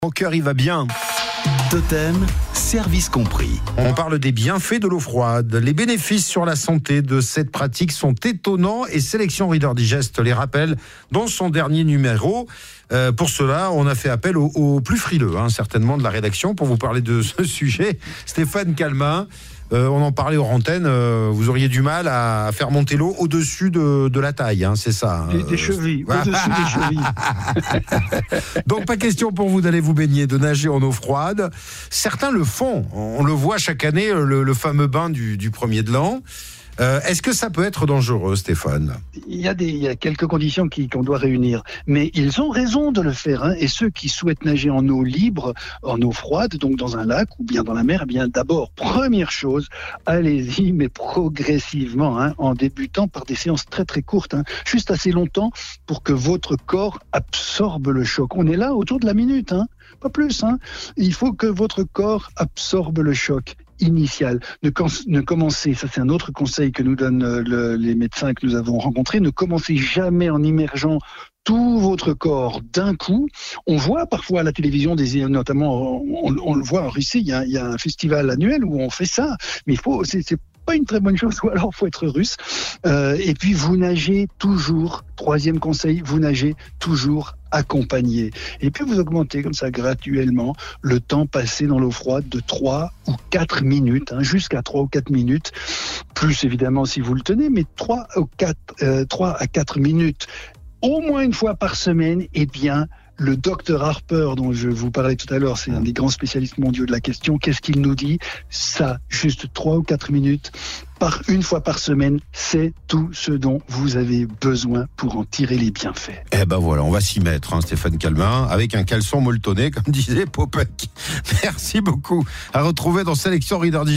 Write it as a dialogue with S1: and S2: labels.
S1: Mon cœur, il va bien.
S2: Totem, service compris.
S1: On parle des bienfaits de l'eau froide. Les bénéfices sur la santé de cette pratique sont étonnants et Sélection Reader Digest les rappelle dans son dernier numéro. Pour cela, on a fait appel aux plus frileux, certainement, de la rédaction pour vous parler de ce sujet. Stéphane Calmin, on en parlait hors antenne, vous auriez du mal à faire monter l'eau au-dessus de la taille, c'est ça.
S3: Des chevilles, au-dessus des chevilles.
S1: Donc pas question pour vous d'aller vous baigner, de nager en eau froide. Certains le font, on le voit chaque année, le fameux bain du premier de l'an. Est-ce que ça peut être dangereux, Stéphane ?
S3: Il y a quelques conditions qu'on doit réunir, mais ils ont raison de le faire. Et ceux qui souhaitent nager en eau libre, en eau froide, donc dans un lac ou bien dans la mer, eh bien d'abord, première chose, allez-y, mais progressivement, en débutant par des séances très très courtes, juste assez longtemps pour que votre corps absorbe le choc. On est là autour de la minute, pas plus. Il faut que votre corps absorbe le choc initial. Ne commencez, ça c'est un autre conseil que nous donnent les médecins que nous avons rencontrés, ne commencez jamais en immergeant tout votre corps d'un coup. On voit parfois à la télévision, notamment on le voit en Russie, il y a un festival annuel où on fait ça, mais c'est pas une très bonne chose, ou alors il faut être russe. Et puis vous nagez toujours, troisième conseil, vous nagez toujours accompagné. Et puis vous augmentez comme ça graduellement le temps passé dans l'eau froide de 3 ou 4 minutes, jusqu'à 3 ou 4 minutes, plus évidemment si vous le tenez, mais 3 à 4 minutes, au moins une fois par semaine, eh bien, le docteur Harper, dont je vous parlais tout à l'heure, c'est un des grands spécialistes mondiaux de la question. Qu'est-ce qu'il nous dit ? Ça, juste 3 ou 4 minutes, une fois par semaine, c'est tout ce dont vous avez besoin pour en tirer les bienfaits.
S1: Eh ben voilà, on va s'y mettre, Stéphane Calmin, avec un caleçon molletonné, comme disait Popek. Merci beaucoup. À retrouver dans Sélection Reader Digest.